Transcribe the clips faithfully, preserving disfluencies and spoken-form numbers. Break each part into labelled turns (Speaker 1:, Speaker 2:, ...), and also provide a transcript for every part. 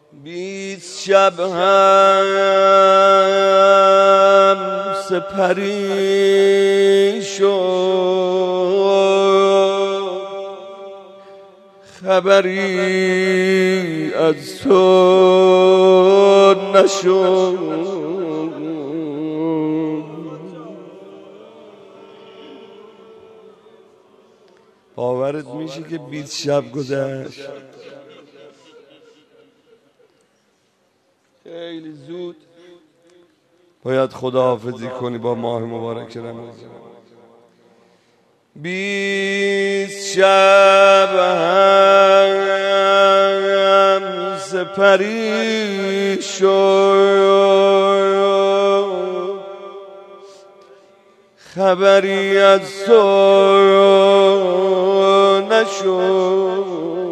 Speaker 1: بیست شب هم سپری شد، خبری از تو نشد. باورت میشه که بیست شب گذشت؟ خیلی زود باید خداحافظی کنی با ماه مبارک رمضان. بیست شب هم سپری شد، خبری از تو نشد.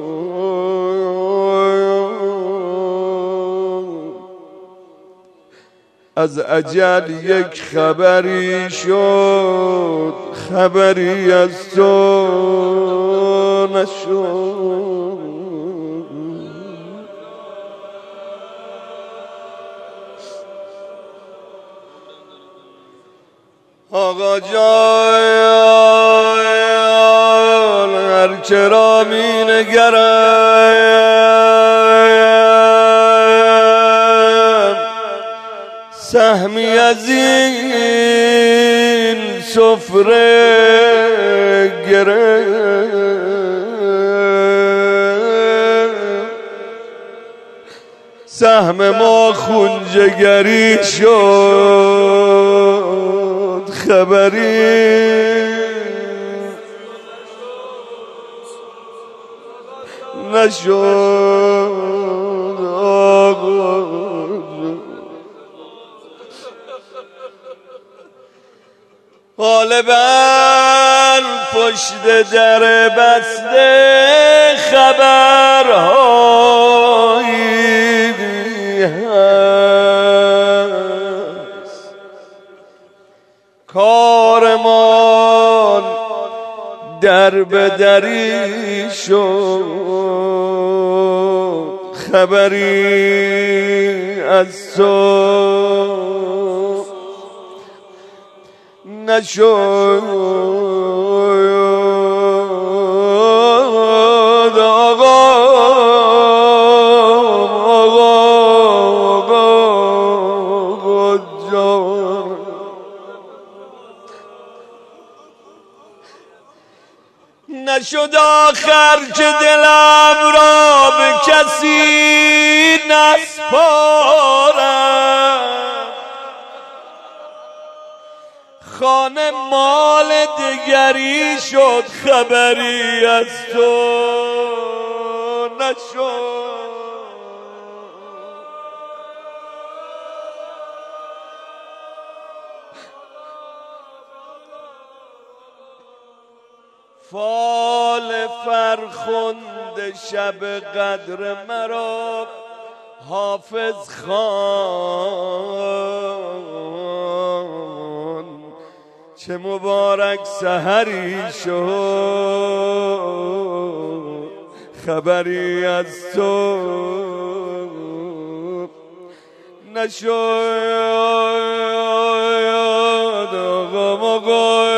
Speaker 1: از اجل یک خبری شد، خبری از تو نشد. آقا جان هر که را می نگرم، سهمی از این سفره گرفت، سهم ما خونجگری شد، خبری نشد. آقا غالباً پشت در بسته خبرهایی هست، کارمان در به دری شد، خبری از تو نشد. آقا آقا آقا جان نشد آخر که دلم را به کسی نسپارم، خانه مال دگری شد، خبری از تو نشد. فال فرخنده شب قدر مرا حافظ خان، چه مبارک سحری شد، خبری از تو نشد. آقا آقا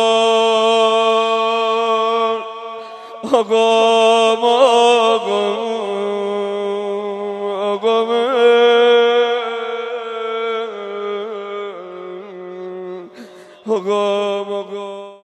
Speaker 1: آقا آقا